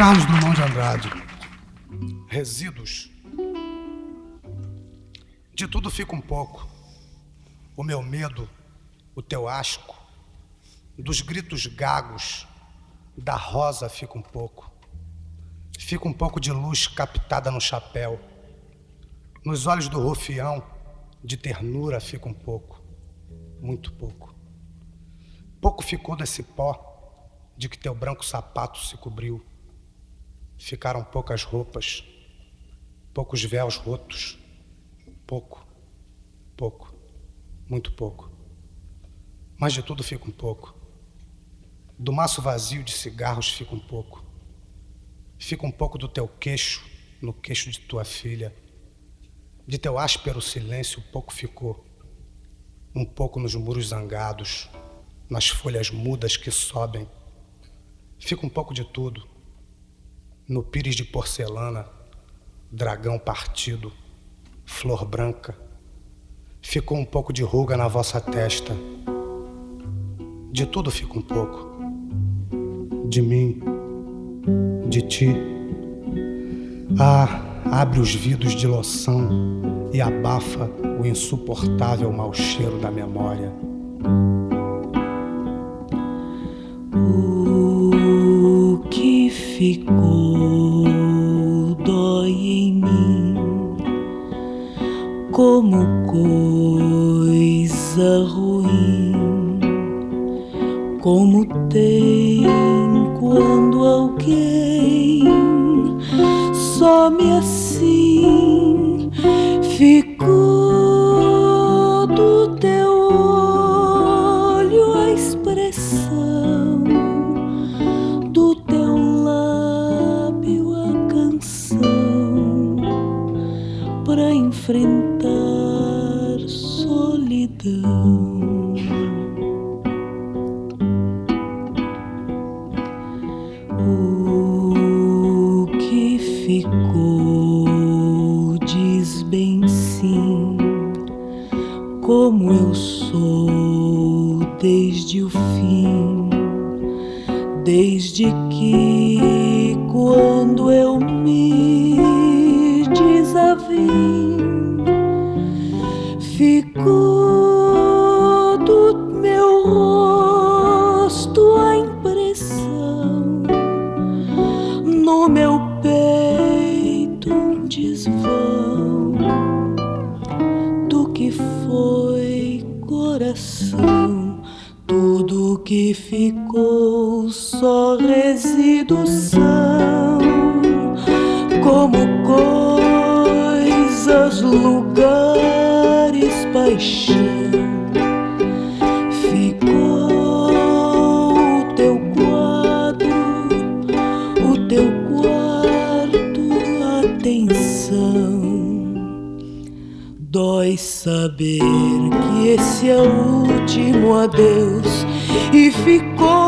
Carlos Drummond de Andrade. Resíduos. De tudo fica um pouco. O meu medo, o teu asco, dos gritos gagos, da rosa fica um pouco. Fica um pouco de luz captada no chapéu. Nos olhos do rufião, de ternura fica um pouco. Muito pouco. Pouco ficou desse pó de que teu branco sapato se cobriu. Ficaram poucas roupas, poucos véus rotos. Pouco, pouco, muito pouco. Mas de tudo fica um pouco. Do maço vazio de cigarros fica um pouco. Fica um pouco do teu queixo no queixo de tua filha. De teu áspero silêncio pouco ficou. Um pouco nos muros zangados, nas folhas mudas que sobem. Fica um pouco de tudo. No pires de porcelana, dragão partido, flor branca. Ficou um pouco de ruga na vossa testa. De tudo fica um pouco. De mim, de ti. Ah, abre os vidros de loção e abafa o insuportável mau cheiro da memória. O que ficou dói em mim como coisa ruim, como tem quando alguém some assim. Ficou do teu olho a expressão, do teu lábio a canção pra enfrentar solidão. O que ficou diz bem sim, como eu sou desde o fim, desde que quando eu me desavim, ficou do meu rosto a impressão, no meu peito um desvão do que foi coração. Tudo que ficou só resíduos são, como coisas, lugares, paixão. Ficou o teu quadro, o teu quarto, atenção. Dói saber que esse é o último adeus e ficou